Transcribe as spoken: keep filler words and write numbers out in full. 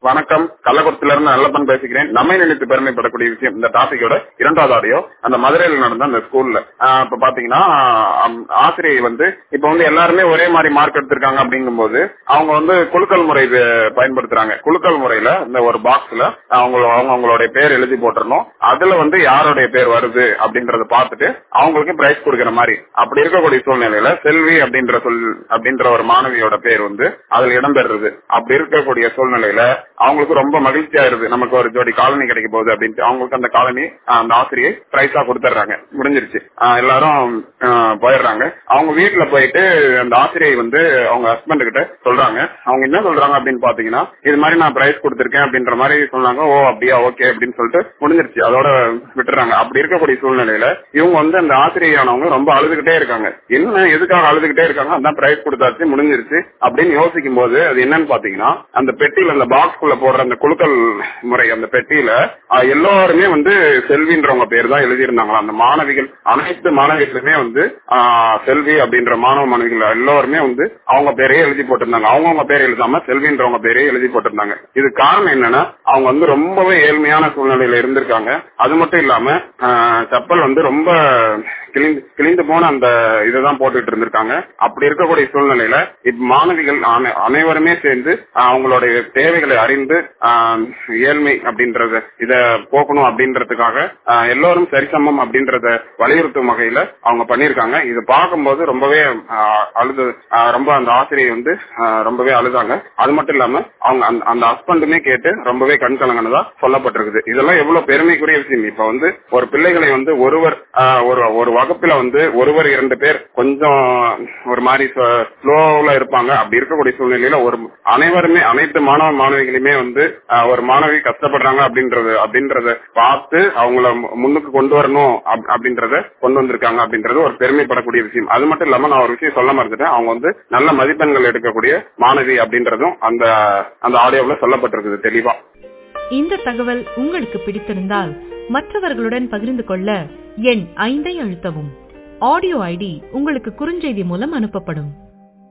வணக்கம், கள்ளக்குறிச்சியில இருந்து நல்லப்பன் பேசுகிறேன். நம்மை நினைத்து பெருமைப்படக்கூடிய விஷயம் இந்த டாபிக்கோட இரண்டாவது ஆடியோ. அந்த மதுரையில் நடந்த அந்த ஸ்கூல்ல இப்ப பாத்தீங்கன்னா ஆசிரியை வந்து இப்ப வந்து எல்லாருமே ஒரே மாதிரி மார்க் எடுத்திருக்காங்க அப்படிங்கும் போது அவங்க வந்து குலுக்கல் முறை பயன்படுத்துறாங்க. குலுக்கல் முறையில இந்த ஒரு பாக்ஸ்ல அவங்க அவங்களுடைய பேர் எழுதி போட்டுறணும். அதுல வந்து யாருடைய பேர் வருது அப்படின்றத பார்த்துட்டு அவங்களுக்கு பிரைஸ் கொடுக்கிற மாதிரி. அப்படி இருக்கக்கூடிய சூழ்நிலையில செல்வி அப்படின்ற சொல் அப்படின்ற ஒரு மாணவியோட பேர் வந்து அதுல இடம்பெறுது. அப்படி இருக்கக்கூடிய சூழ்நிலையில அவங்களுக்கு ரொம்ப மகிழ்ச்சியா இருக்கு, நமக்கு ஒரு ஜோடி காலனி கிடைக்க போகுது அப்படின்ட்டு அவங்களுக்கு அந்த காலனி அந்த ஆசிரியை பிரைஸா கொடுத்துறாங்க. முடிஞ்சிருச்சு, எல்லாரும் போயிடுறாங்க. அவங்க வீட்டுல போயிட்டு அந்த ஆசிரியை வந்து அவங்க ஹஸ்பண்ட் கிட்ட சொல்றாங்க. அவங்க என்ன சொல்றாங்க அப்படின்னு பாத்தீங்கன்னா, இது மாதிரி நான் பிரைஸ் கொடுத்திருக்கேன் அப்படின்ற மாதிரி சொன்னாங்க. ஓ அப்படியா, ஓகே அப்படின்னு சொல்லிட்டு முடிஞ்சிருச்சு, அதோட விட்டுறாங்க. அப்படி இருக்கக்கூடிய சூழ்நிலையில இவங்க வந்து அந்த ஆசிரியரானவங்க ரொம்ப அழுதுகிட்டே இருக்காங்க. என்ன எதுக்காக அழுதுகிட்டே இருக்காங்க, அதான் பிரைஸ் கொடுத்தாச்சு முடிஞ்சிருச்சு அப்படின்னு யோசிக்கும் போது அது என்னன்னு பாத்தீங்கன்னா, அந்த பெட்டியில அந்த பாக்ஸ் போடுற அந்த குலுக்கல் முறை அந்த பெட்டியில எல்லாருமே வந்து செல்வின்றவங்க பேர் தான் எழுதியிருந்தாங்களா. அந்த மாணவிகள் அனைத்து மாணவிகளுமே வந்து செல்வி அப்படின்ற மாணவ மாணவிகள் எல்லாருமே வந்து அவங்க பேரையே எழுதி போட்டிருந்தாங்க. அவங்கவுங்க பேரை எழுதாம செல்வின்றவங்க பேரையே எழுதி போட்டிருந்தாங்க. இது காரணம் என்னன்னா, அவங்க வந்து ரொம்பவே ஏழ்மையான சூழ்நிலையில இருந்திருக்காங்க. அது மட்டும் இல்லாம செப்பல் வந்து ரொம்ப கிழிந்து கிழிந்து போன அந்த இதான் போட்டுட்டு இருந்திருக்காங்க. அப்படி இருக்கக்கூடிய சூழ்நிலையில இப்ப மாணவிகள் அனைவருமே சேர்ந்து அவங்களுடைய தேவைகளை அறிந்து ஏழ்மை அப்படின்றத இத போக்கணும் அப்படின்றதுக்காக எல்லோரும் சரிசமம் அப்படின்றத வலியுறுத்தும் வகையில அவங்க பண்ணிருக்காங்க. இது பார்க்கும்போது ரொம்பவே அழுது ரொம்ப அந்த ஆசிரியை வந்து ரொம்பவே அழுதாங்க. அது மட்டும் இல்லாம அவங்க அந்த ஹஸ்பண்டுமே கேட்டு ரொம்பவே கண் கலங்கினதா சொல்லப்பட்டிருக்குது. இதெல்லாம் எவ்வளவு பெருமைக்குரிய விஷயம். இப்ப வந்து ஒரு பிள்ளைகளை வந்து ஒருவர் ஒரு ஒரு வகுப்புல வந்து ஒருவர் இரண்டு பேர் கொஞ்சம் ஒரு மாதிரி ஸ்லோல இருப்பாங்க. அப்படி இருக்கக்கூடிய சூழ்நிலையில ஒரு அனைவருமே அனைத்து மாணவ மாணவிகளுமே வந்து ஒரு மாணவி கஷ்டப்படுறாங்க அப்படின்றது அப்படின்றத பார்த்து அவங்கள முன்னுக்கு கொண்டு வரணும் அப்படின்றத கொண்டு வந்திருக்காங்க அப்படின்றது ஒரு பெருமைப்படக்கூடிய விஷயம். அது மட்டும் இல்லாம நான் ஒரு விஷயம் சொல்ல மறந்துட்டேன். அவங்க வந்து நல்ல மதிப்பெண்கள் எடுக்கக்கூடிய மாணவி அப்படின்றதும் அந்த அந்த ஆடியோவில் சொல்லப்பட்டிருக்குது தெளிவா. இந்த தகவல் உங்களுக்கு பிடித்திருந்தால் மற்றவர்களுடன் பகிர்ந்து கொள்ள எண் ஐந்தை அழுத்தவும். ஆடியோ ஐடி உங்களுக்கு குறுஞ்செய்தி மூலம் அனுப்பப்படும்.